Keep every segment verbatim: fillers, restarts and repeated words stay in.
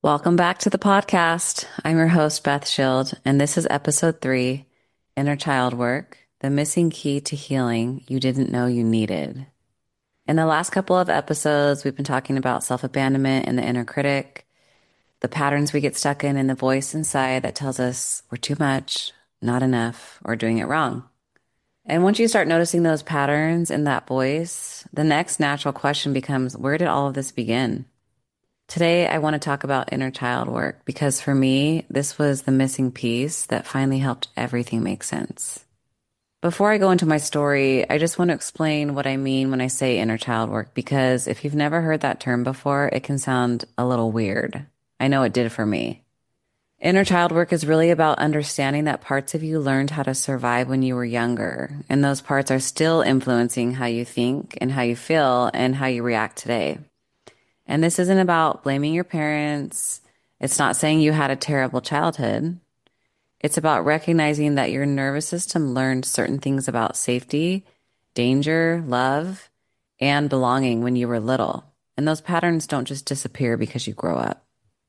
Welcome back to the podcast. I'm your host, Beth Schild, and this is episode three, Inner Child Work, the missing key to healing you didn't know you needed. In the last couple of episodes, we've been talking about self-abandonment and the inner critic, the patterns we get stuck in, and the voice inside that tells us we're too much, not enough, or doing it wrong. And once you start noticing those patterns in that voice, the next natural question becomes, where did all of this begin? Today, I want to talk about inner child work because for me, this was the missing piece that finally helped everything make sense. Before I go into my story, I just want to explain what I mean when I say inner child work because if you've never heard that term before, it can sound a little weird. I know it did for me. Inner child work is really about understanding that parts of you learned how to survive when you were younger, and those parts are still influencing how you think and how you feel and how you react today. And this isn't about blaming your parents. It's not saying you had a terrible childhood. It's about recognizing that your nervous system learned certain things about safety, danger, love, and belonging when you were little. And those patterns don't just disappear because you grow up.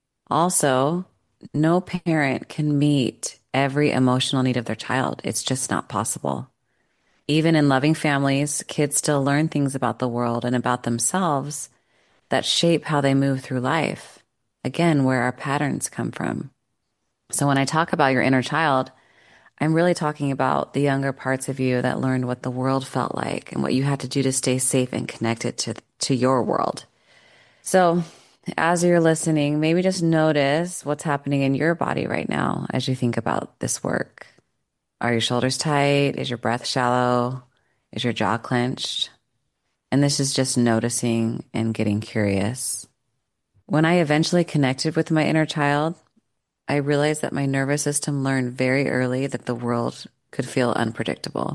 Also, no parent can meet every emotional need of their child. It's just not possible. Even in loving families, kids still learn things about the world and about themselves that shape how they move through life. Again, where our patterns come from. So when I talk about your inner child, I'm really talking about the younger parts of you that learned what the world felt like and what you had to do to stay safe and connected to, to your world. So as you're listening, maybe just notice what's happening in your body right now as you think about this work. Are your shoulders tight? Is your breath shallow? Is your jaw clenched? And this is just noticing and getting curious. When I eventually connected with my inner child, I realized that my nervous system learned very early that the world could feel unpredictable.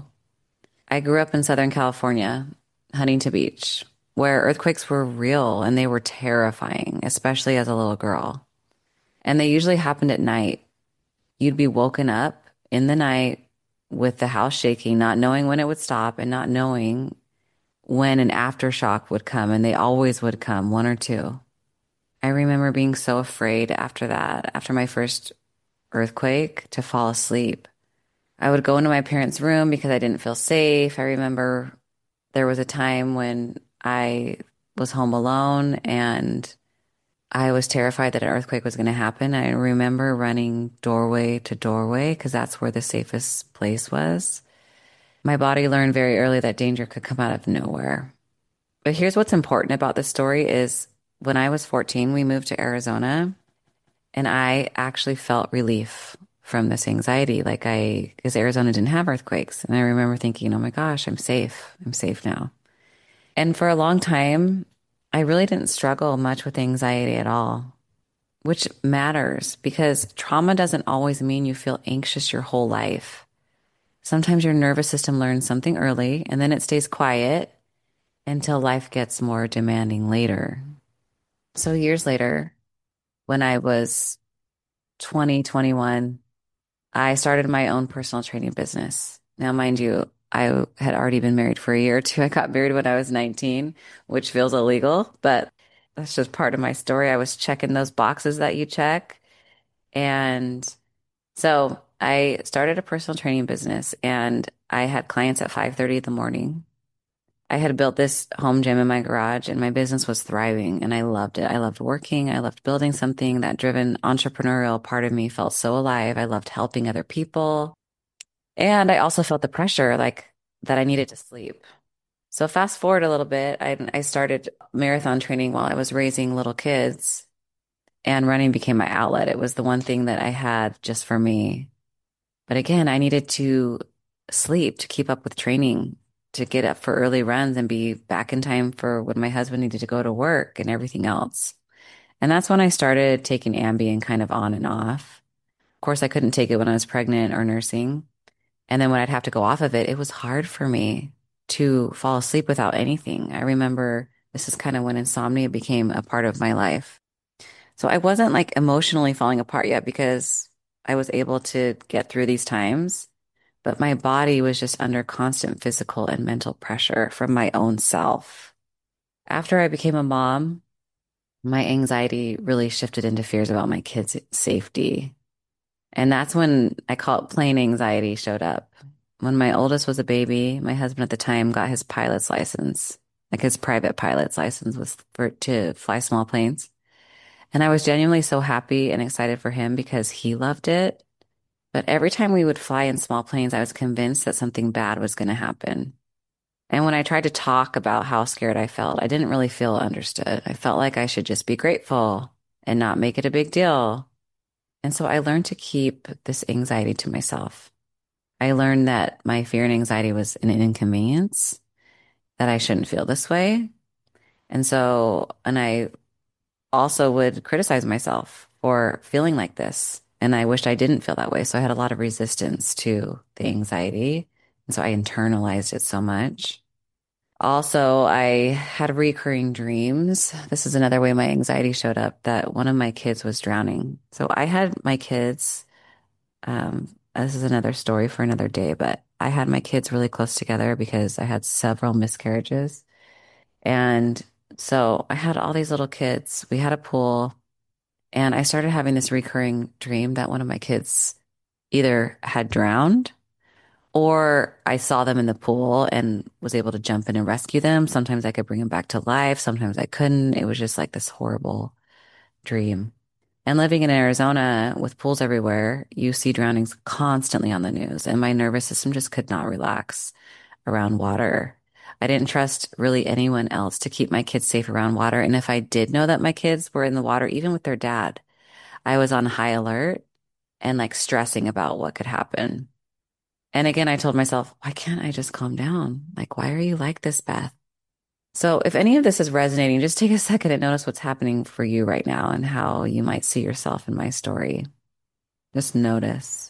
I grew up in Southern California, Huntington Beach, where earthquakes were real and they were terrifying, especially as a little girl. And they usually happened at night. You'd be woken up in the night with the house shaking, not knowing when it would stop and not knowing when an aftershock would come, and they always would come, one or two. I remember being so afraid after that, after my first earthquake, to fall asleep. I would go into my parents' room because I didn't feel safe. I remember there was a time when I was home alone and I was terrified that an earthquake was going to happen. I remember running doorway to doorway because that's where the safest place was. My body learned very early that danger could come out of nowhere. But here's what's important about this story is when I was fourteen, we moved to Arizona and I actually felt relief from this anxiety. Like I, because Arizona didn't have earthquakes. And I remember thinking, oh my gosh, I'm safe. I'm safe now. And for a long time, I really didn't struggle much with anxiety at all, which matters because trauma doesn't always mean you feel anxious your whole life. Sometimes your nervous system learns something early and then it stays quiet until life gets more demanding later. So years later, when I was twenty, twenty-one, I started my own personal training business. Now, mind you, I had already been married for a year or two. I got married when I was nineteen, which feels illegal, but that's just part of my story. I was checking those boxes that you check. And so I started a personal training business and I had clients at five thirty in the morning. I had built this home gym in my garage and my business was thriving and I loved it. I loved working. I loved building something. That driven entrepreneurial part of me felt so alive. I loved helping other people. And I also felt the pressure like that I needed to sleep. So fast forward a little bit, I, I started marathon training while I was raising little kids and running became my outlet. It was the one thing that I had just for me. But again, I needed to sleep to keep up with training, to get up for early runs and be back in time for when my husband needed to go to work and everything else. And that's when I started taking Ambien kind of on and off. Of course, I couldn't take it when I was pregnant or nursing. And then when I'd have to go off of it, it was hard for me to fall asleep without anything. I remember this is kind of when insomnia became a part of my life. So I wasn't like emotionally falling apart yet because I was able to get through these times, but my body was just under constant physical and mental pressure from my own self. After I became a mom, my anxiety really shifted into fears about my kids' safety. And that's when I call it plain anxiety showed up. When my oldest was a baby, my husband at the time got his pilot's license, like his private pilot's license was for to fly small planes. And I was genuinely so happy and excited for him because he loved it. But every time we would fly in small planes, I was convinced that something bad was going to happen. And when I tried to talk about how scared I felt, I didn't really feel understood. I felt like I should just be grateful and not make it a big deal. And so I learned to keep this anxiety to myself. I learned that my fear and anxiety was an inconvenience, that I shouldn't feel this way. And so, and I also would criticize myself for feeling like this. And I wished I didn't feel that way. So I had a lot of resistance to the anxiety. And so I internalized it so much. Also, I had recurring dreams. This is another way my anxiety showed up, that one of my kids was drowning. So I had my kids, um, this is another story for another day, but I had my kids really close together because I had several miscarriages. And so I had all these little kids. We had a pool, and I started having this recurring dream that one of my kids either had drowned or I saw them in the pool and was able to jump in and rescue them. Sometimes I could bring them back to life. Sometimes I couldn't. It was just like this horrible dream. And living in Arizona with pools everywhere, you see drownings constantly on the news, and my nervous system just could not relax around water. I didn't trust really anyone else to keep my kids safe around water. And if I did know that my kids were in the water, even with their dad, I was on high alert and like stressing about what could happen. And again, I told myself, why can't I just calm down? Like, why are you like this, Beth? So if any of this is resonating, just take a second and notice what's happening for you right now and how you might see yourself in my story. Just notice.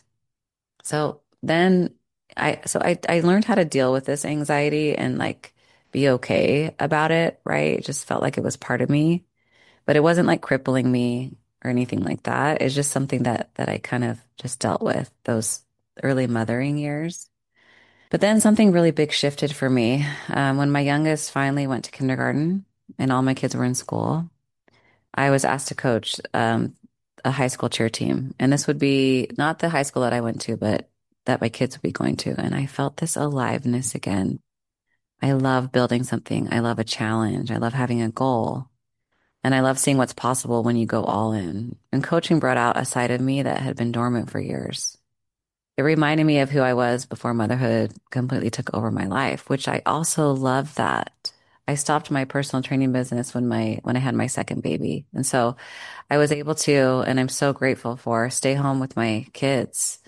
So then I, so I, I learned how to deal with this anxiety and like be okay about it, right? It just felt like it was part of me, but it wasn't like crippling me or anything like that. It's just something that, that I kind of just dealt with those early mothering years. But then something really big shifted for me. Um, when my youngest finally went to kindergarten and all my kids were in school, I was asked to coach um, a high school cheer team. And this would be not the high school that I went to, but that my kids would be going to. And I felt this aliveness again. I love building something. I love a challenge. I love having a goal. And I love seeing what's possible when you go all in. And coaching brought out a side of me that had been dormant for years. It reminded me of who I was before motherhood completely took over my life, which I also love that. I stopped my personal training business when my when I had my second baby. And so I was able to, and I'm so grateful for, stay home with my kids.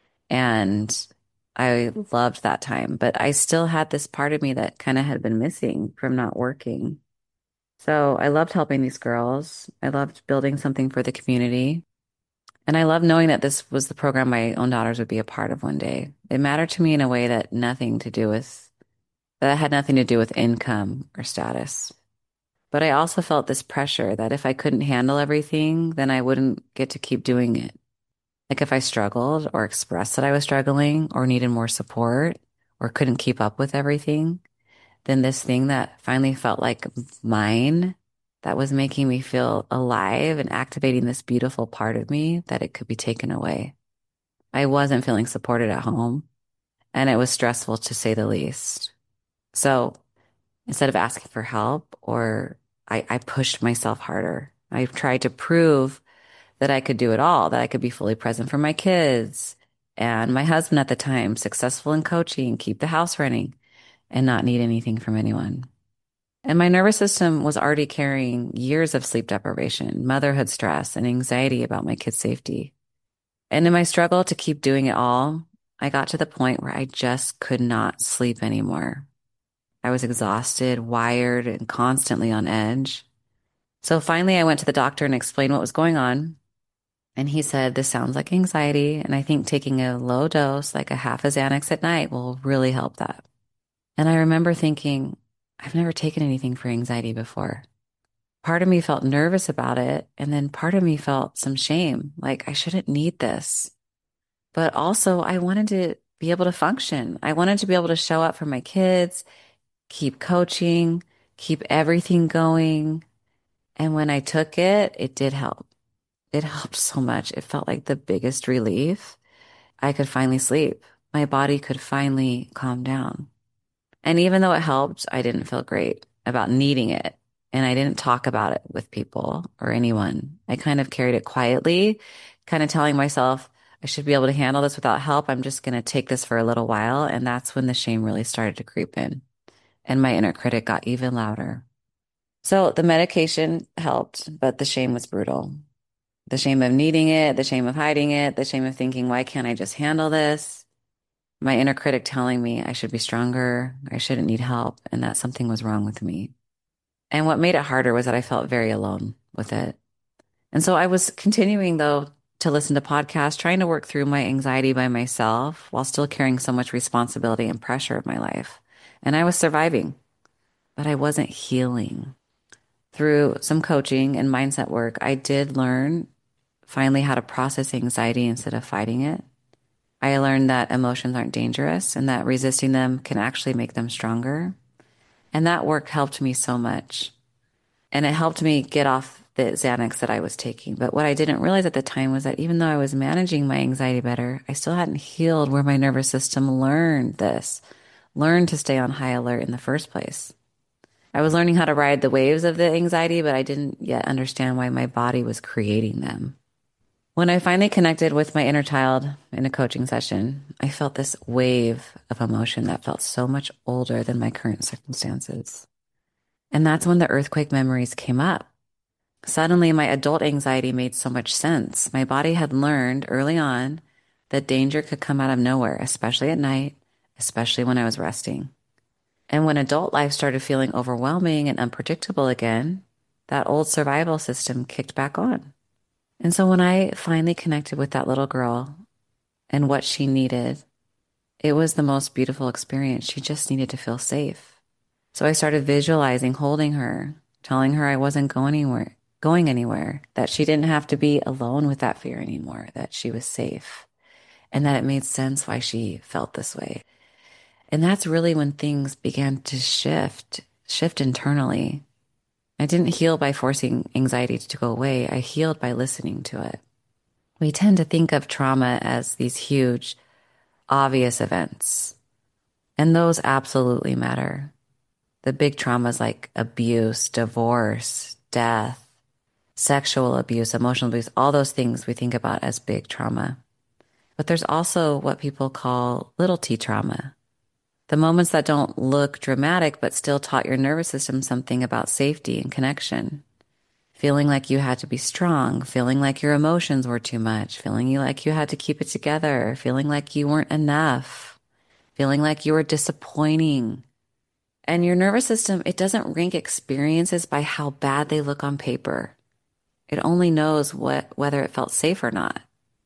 And I loved that time, but I still had this part of me that kind of had been missing from not working. So I loved helping these girls. I loved building something for the community. And I love knowing that this was the program my own daughters would be a part of one day. It mattered to me in a way that nothing to do with, that had nothing to do with income or status. But I also felt this pressure that if I couldn't handle everything, then I wouldn't get to keep doing it. Like if I struggled or expressed that I was struggling or needed more support or couldn't keep up with everything, then this thing that finally felt like mine, that was making me feel alive and activating this beautiful part of me, that it could be taken away. I wasn't feeling supported at home, and it was stressful to say the least. So instead of asking for help, or I, I pushed myself harder. I tried to prove that I could do it all, that I could be fully present for my kids and my husband at the time, successful in coaching, keep the house running, and not need anything from anyone. And my nervous system was already carrying years of sleep deprivation, motherhood stress, and anxiety about my kids' safety. And in my struggle to keep doing it all, I got to the point where I just could not sleep anymore. I was exhausted, wired, and constantly on edge. So finally, I went to the doctor and explained what was going on. And he said, this sounds like anxiety, and I think taking a low dose, like a half a Xanax at night, will really help that. And I remember thinking, I've never taken anything for anxiety before. Part of me felt nervous about it, and then part of me felt some shame, like I shouldn't need this. But also, I wanted to be able to function. I wanted to be able to show up for my kids, keep coaching, keep everything going. And when I took it, it did help. It helped so much. It felt like the biggest relief. I could finally sleep. My body could finally calm down. And even though it helped, I didn't feel great about needing it. And I didn't talk about it with people or anyone. I kind of carried it quietly, kind of telling myself I should be able to handle this without help. I'm just going to take this for a little while. And that's when the shame really started to creep in. And my inner critic got even louder. So the medication helped, but the shame was brutal. The shame of needing it, the shame of hiding it, the shame of thinking, why can't I just handle this? My inner critic telling me I should be stronger, I shouldn't need help, and that something was wrong with me. And what made it harder was that I felt very alone with it. And so I was continuing, though, to listen to podcasts, trying to work through my anxiety by myself while still carrying so much responsibility and pressure of my life. And I was surviving, but I wasn't healing. Through some coaching and mindset work, I did learn finally how to process anxiety instead of fighting it. I learned that emotions aren't dangerous and that resisting them can actually make them stronger. And that work helped me so much. And it helped me get off the Xanax that I was taking. But what I didn't realize at the time was that even though I was managing my anxiety better, I still hadn't healed where my nervous system learned this, learned to stay on high alert in the first place. I was learning how to ride the waves of the anxiety, but I didn't yet understand why my body was creating them. When I finally connected with my inner child in a coaching session, I felt this wave of emotion that felt so much older than my current circumstances. And that's when the earthquake memories came up. Suddenly, my adult anxiety made so much sense. My body had learned early on that danger could come out of nowhere, especially at night, especially when I was resting. And when adult life started feeling overwhelming and unpredictable again, that old survival system kicked back on. And so when I finally connected with that little girl and what she needed, it was the most beautiful experience. She just needed to feel safe. So I started visualizing holding her, telling her I wasn't going anywhere, going anywhere, that she didn't have to be alone with that fear anymore, that she was safe, and that it made sense why she felt this way. And that's really when things began to shift, shift internally. I didn't heal by forcing anxiety to go away. I healed by listening to it. We tend to think of trauma as these huge, obvious events, and those absolutely matter. The big traumas like abuse, divorce, death, sexual abuse, emotional abuse, all those things we think about as big trauma. But there's also what people call little t trauma. The moments that don't look dramatic but still taught your nervous system something about safety and connection. Feeling like you had to be strong, feeling like your emotions were too much, feeling you like you had to keep it together, feeling like you weren't enough, feeling like you were disappointing. And your nervous system, it doesn't rank experiences by how bad they look on paper. It only knows what whether it felt safe or not.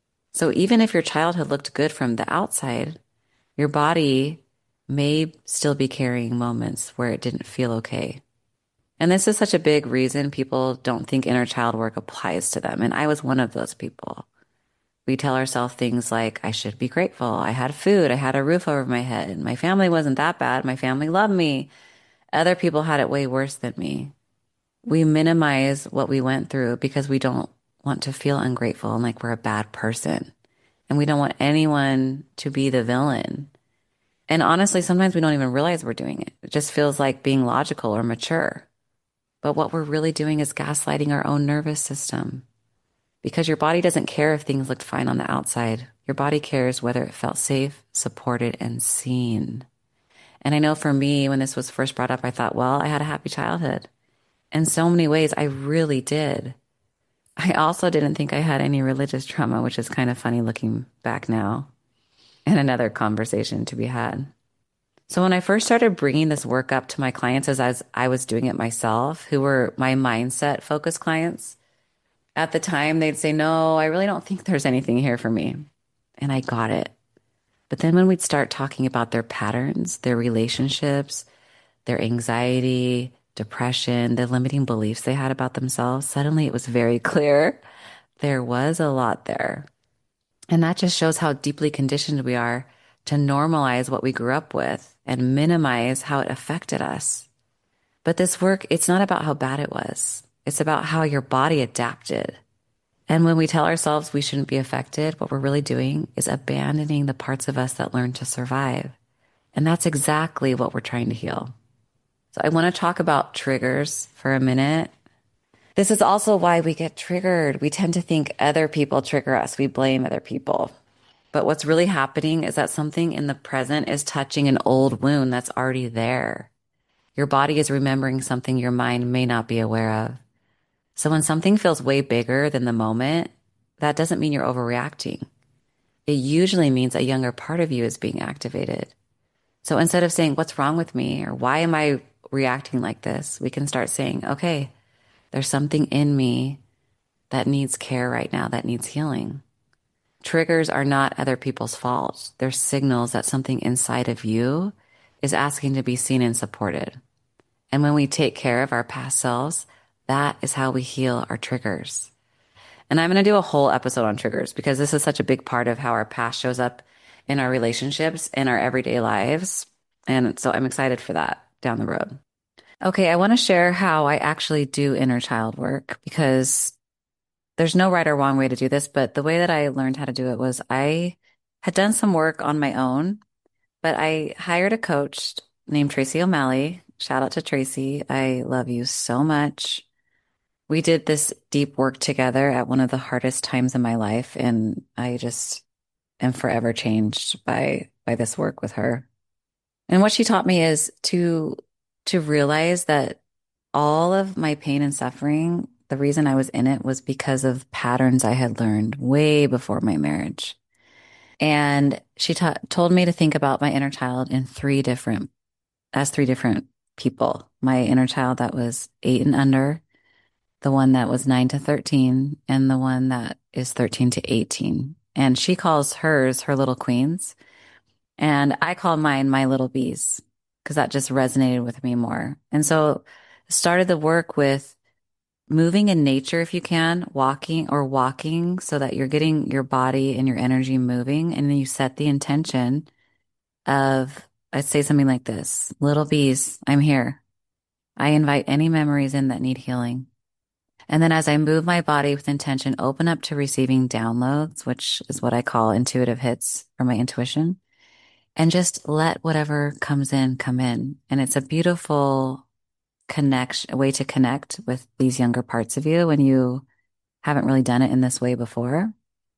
So even if your childhood looked good from the outside, your body may still be carrying moments where it didn't feel okay. And this is such a big reason people don't think inner child work applies to them. And I was one of those people. We tell ourselves things like, I should be grateful. I had food. I had a roof over my head. My family wasn't that bad. My family loved me. Other people had it way worse than me. We minimize what we went through because we don't want to feel ungrateful and like we're a bad person. And we don't want anyone to be the villain. And honestly, sometimes we don't even realize we're doing it. It just feels like being logical or mature. But what we're really doing is gaslighting our own nervous system. Because your body doesn't care if things looked fine on the outside. Your body cares whether it felt safe, supported, and seen. And I know for me, when this was first brought up, I thought, well, I had a happy childhood. In so many ways, I really did. I also didn't think I had any religious trauma, which is kind of funny looking back now. And another conversation to be had. So when I first started bringing this work up to my clients as I was, I was doing it myself, who were my mindset focused clients, at the time they'd say, no, I really don't think there's anything here for me. And I got it. But then when we'd start talking about their patterns, their relationships, their anxiety, depression, the limiting beliefs they had about themselves, suddenly it was very clear there was a lot there. And that just shows how deeply conditioned we are to normalize what we grew up with and minimize how it affected us. But this work, it's not about how bad it was. It's about how your body adapted. And when we tell ourselves we shouldn't be affected, what we're really doing is abandoning the parts of us that learn to survive. And that's exactly what we're trying to heal. So I want to talk about triggers for a minute. This is also why we get triggered. We tend to think other people trigger us. We blame other people. But what's really happening is that something in the present is touching an old wound that's already there. Your body is remembering something your mind may not be aware of. So when something feels way bigger than the moment, that doesn't mean you're overreacting. It usually means a younger part of you is being activated. So instead of saying, what's wrong with me? Or why am I reacting like this? We can start saying, okay, there's something in me that needs care right now, that needs healing. Triggers are not other people's fault. They're signals that something inside of you is asking to be seen and supported. And when we take care of our past selves, that is how we heal our triggers. And I'm going to do a whole episode on triggers because this is such a big part of how our past shows up in our relationships and our everyday lives. And so I'm excited for that down the road. Okay, I want to share how I actually do inner child work because there's no right or wrong way to do this, but the way that I learned how to do it was I had done some work on my own, but I hired a coach named Tracy O'Malley. Shout out to Tracy. I love you so much. We did this deep work together at one of the hardest times in my life, and I just am forever changed by by this work with her. And what she taught me is to to realize that all of my pain and suffering, the reason I was in it was because of patterns I had learned way before my marriage. And she ta- told me to think about my inner child in three different, as three different people. My inner child that was eight and under, the one that was nine to thirteen, and the one that is thirteen to eighteen. And she calls hers her little queens. And I call mine my little bees because that just resonated with me more. And so I started the work with moving in nature if you can, walking or walking so that you're getting your body and your energy moving. And then you set the intention of, I'd say something like this, little bees, I'm here. I invite any memories in that need healing. And then as I move my body with intention, open up to receiving downloads, which is what I call intuitive hits from my intuition, and just let whatever comes in come in. And it's a beautiful connection, a way to connect with these younger parts of you when you haven't really done it in this way before.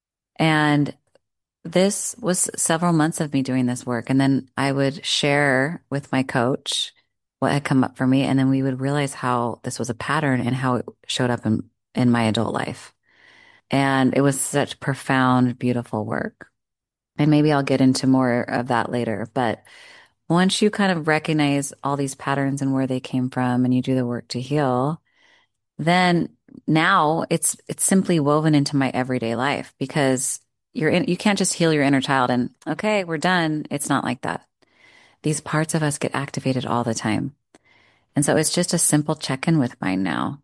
And this was several months of me doing this work. And then I would share with my coach what had come up for me. And then we would realize how this was a pattern and how it showed up in, in my adult life. And it was such profound, beautiful work. And maybe I'll get into more of that later. But once you kind of recognize all these patterns and where they came from and you do the work to heal, then now it's it's simply woven into my everyday life because you're in, you can't just heal your inner child and okay, we're done. It's not like that. These parts of us get activated all the time. And so it's just a simple check-in with mine now.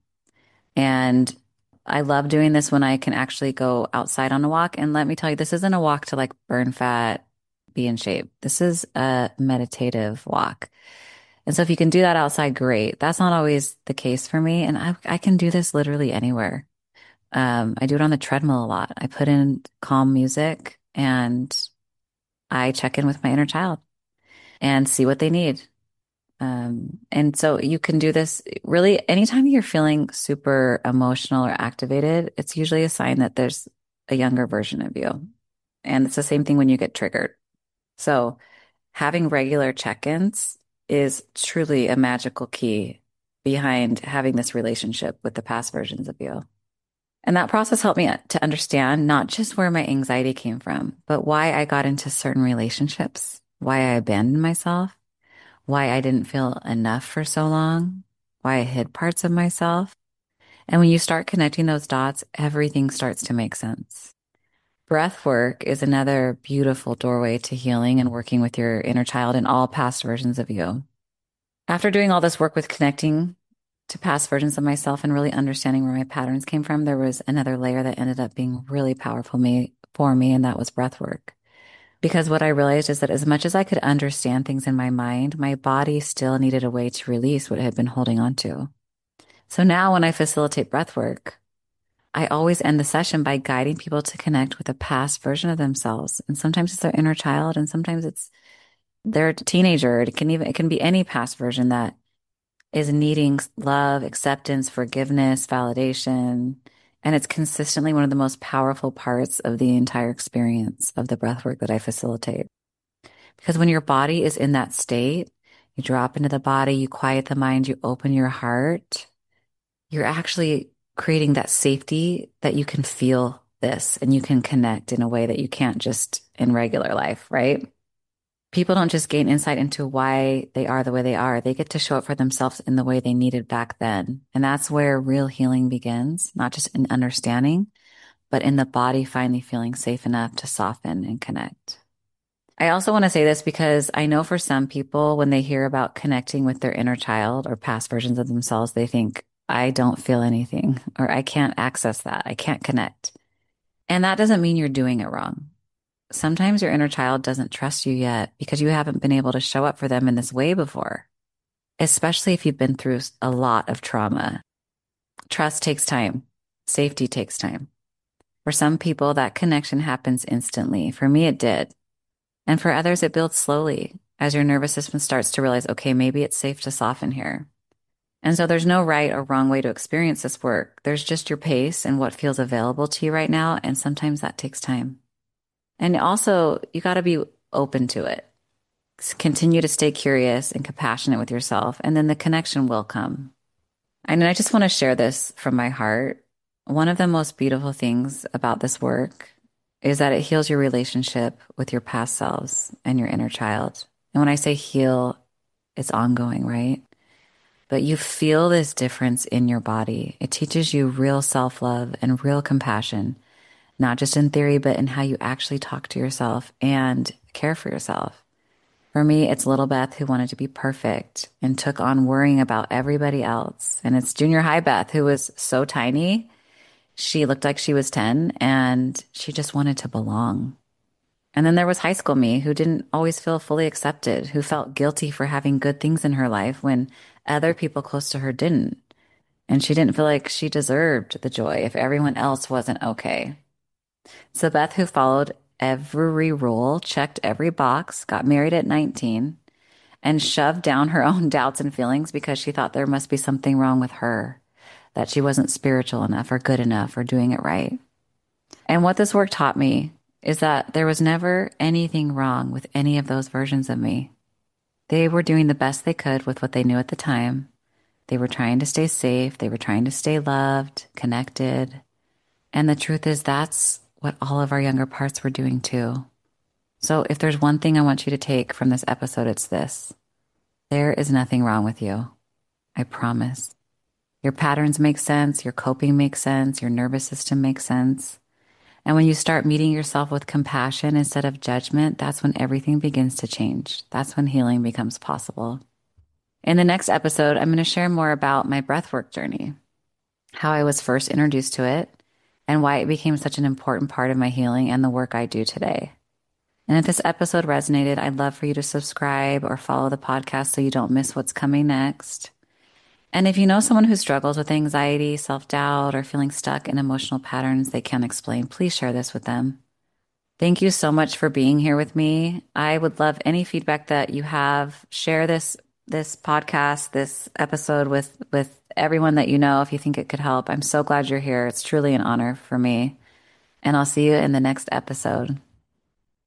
And I love doing this when I can actually go outside on a walk. And let me tell you, this isn't a walk to like burn fat, be in shape. This is a meditative walk. And so if you can do that outside, great. That's not always the case for me. And I, I can do this literally anywhere. Um, I do it on the treadmill a lot. I put in calm music and I check in with my inner child and see what they need. Um, and so you can do this really anytime you're feeling super emotional or activated, it's usually a sign that there's a younger version of you. And it's the same thing when you get triggered. So having regular check-ins is truly a magical key behind having this relationship with the past versions of you. And that process helped me to understand not just where my anxiety came from, but why I got into certain relationships, why I abandoned myself, why I didn't feel enough for so long, why I hid parts of myself. And when you start connecting those dots, everything starts to make sense. Breath work is another beautiful doorway to healing and working with your inner child and all past versions of you. After doing all this work with connecting to past versions of myself and really understanding where my patterns came from, there was another layer that ended up being really powerful me, for me, and that was breath work. Because what I realized is that as much as I could understand things in my mind, my body still needed a way to release what it had been holding on to. So now when I facilitate breath work, I always end the session by guiding people to connect with a past version of themselves. And sometimes it's their inner child, and sometimes it's their teenager. It can even, it can be any past version that is needing love, acceptance, forgiveness, validation. And it's consistently one of the most powerful parts of the entire experience of the breath work that I facilitate. Because when your body is in that state, you drop into the body, you quiet the mind, you open your heart, you're actually creating that safety that you can feel this and you can connect in a way that you can't just in regular life, right? People don't just gain insight into why they are the way they are. They get to show up for themselves in the way they needed back then. And that's where real healing begins, not just in understanding, but in the body finally feeling safe enough to soften and connect. I also want to say this because I know for some people, when they hear about connecting with their inner child or past versions of themselves, they think, I don't feel anything, or I can't access that. I can't connect. And that doesn't mean you're doing it wrong. Sometimes your inner child doesn't trust you yet because you haven't been able to show up for them in this way before, especially if you've been through a lot of trauma. Trust takes time. Safety takes time. For some people, that connection happens instantly. For me, it did. And for others, it builds slowly as your nervous system starts to realize, okay, maybe it's safe to soften here. And so there's no right or wrong way to experience this work. There's just your pace and what feels available to you right now. And sometimes that takes time. And also, you got to be open to it. Continue to stay curious and compassionate with yourself, and then the connection will come. And I just want to share this from my heart. One of the most beautiful things about this work is that it heals your relationship with your past selves and your inner child. And when I say heal, it's ongoing, right? But you feel this difference in your body. It teaches you real self-love and real compassion, not just in theory, but in how you actually talk to yourself and care for yourself. For me, it's little Beth who wanted to be perfect and took on worrying about everybody else. And it's junior high Beth who was so tiny. She looked like she was ten and she just wanted to belong. And then there was high school me who didn't always feel fully accepted, who felt guilty for having good things in her life when other people close to her didn't. And she didn't feel like she deserved the joy if everyone else wasn't okay. So Beth, who followed every rule, checked every box, got married at nineteen, and shoved down her own doubts and feelings because she thought there must be something wrong with her, that she wasn't spiritual enough or good enough or doing it right. And what this work taught me is that there was never anything wrong with any of those versions of me. They were doing the best they could with what they knew at the time. They were trying to stay safe. They were trying to stay loved, connected. And the truth is that's what all of our younger parts were doing too. So if there's one thing I want you to take from this episode, it's this. There is nothing wrong with you. I promise. Your patterns make sense. Your coping makes sense. Your nervous system makes sense. And when you start meeting yourself with compassion instead of judgment, that's when everything begins to change. That's when healing becomes possible. In the next episode, I'm going to share more about my breathwork journey, how I was first introduced to it, and why it became such an important part of my healing and the work I do today. And if this episode resonated, I'd love for you to subscribe or follow the podcast so you don't miss what's coming next. And if you know someone who struggles with anxiety, self-doubt, or feeling stuck in emotional patterns they can't explain, please share this with them. Thank you so much for being here with me. I would love any feedback that you have. Share this this podcast, this episode with, with everyone that you know if you think it could help. I'm so glad you're here. It's truly an honor for me. And I'll see you in the next episode.